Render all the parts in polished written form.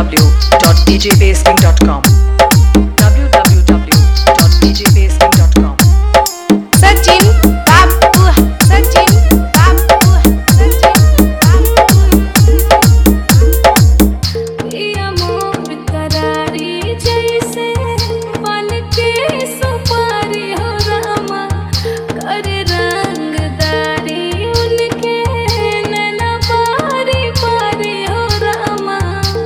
www.djbasking.com www.djbasking.com Sachin Babu, Sachin Babu, Sachin Babu. पिया मोर करारी जैसे बन के सुपारी हो रामा, कर रंगदारी उनके नैना बारी बारी हो रामा।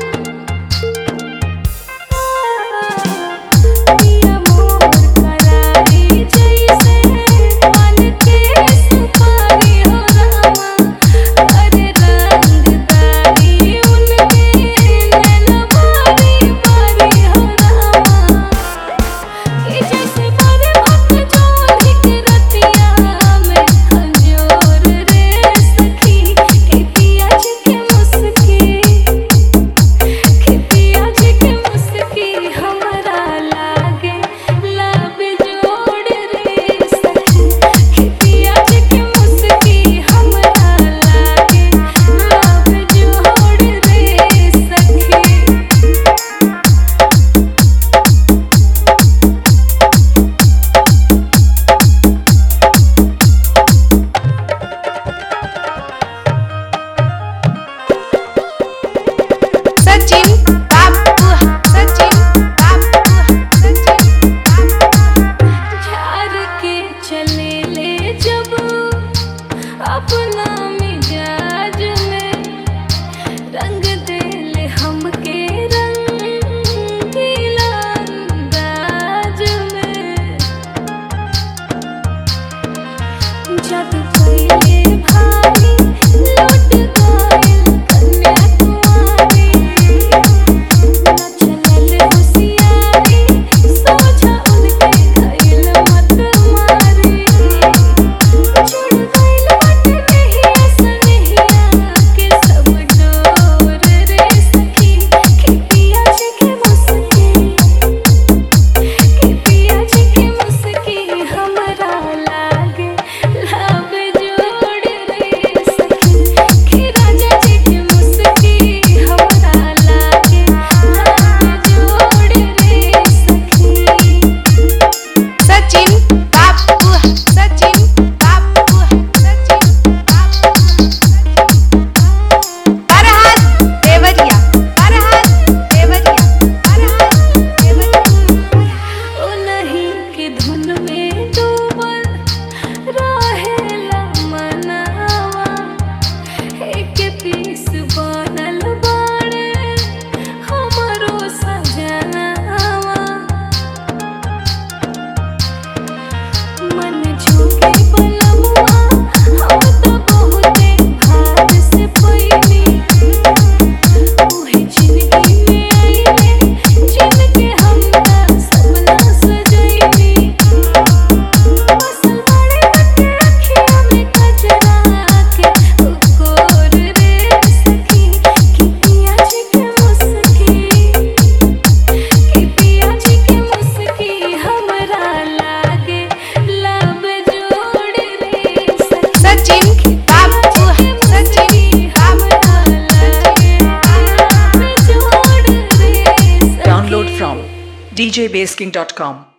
पिया मोर करारी जैसे बन के सुपारी हो रामा, कर रंगदारी उनके नैना बारी बारी हो रामा। कि जैसे बड़े भक्त जोड़ी के रतिया में अंजोर रे सखी, कि पिया जी के मुस्की, कि पिया जी के मुस्की हमरा लागे लब जोड़ रे सखी, कि पिया जी के मुस्की हमरा लागे लब जोड़ रे सखी। Sachin Babu, Sachin Babu, Sachin Babu. झार के चले ले जब अपना मिजाज में, रंग दे ले हमके रंगीला अंदाज में। जब पहले भारी लौट गइल कन्याकुमारी, नचलल होशियारी सोझा उनके गइल मत मारी। जुड़ गइल बाटे नहिया सनहिया के सब डोर रे सखी, कि पिया जी के मुस्की, कि पिया जी के मुस्की हमरा लागे लब जोड़ रे सखी, कि राजा जी के मुस्की हमरा लागे लब जोड़ रे सखी। Sachin Babu, Sachin Babu, Sachin Babu. Farhat Devariya, Farhat Devariya, Farhat Devariya. ओ नहीं कि धुन में डूबल रहेला मनावा, एक पीस बनल बाड़े हमरो सजनावा। मन झुके बलमुआ हम तो बहुते भाग से पैनी, उहे जिंदगी में आईले जिनके हम सपना सजैनी। बसल बड़े बटे अखिया में कजरा के उकोर रे सखी, कि पिया जी के मुस्की, कि पिया जी के मुस्की हमरा लागे लब जोड़ रे सखी। Sachin Babu, Sachin हमरा लागे लब जोड़ रे सखी। Download from djbasking.com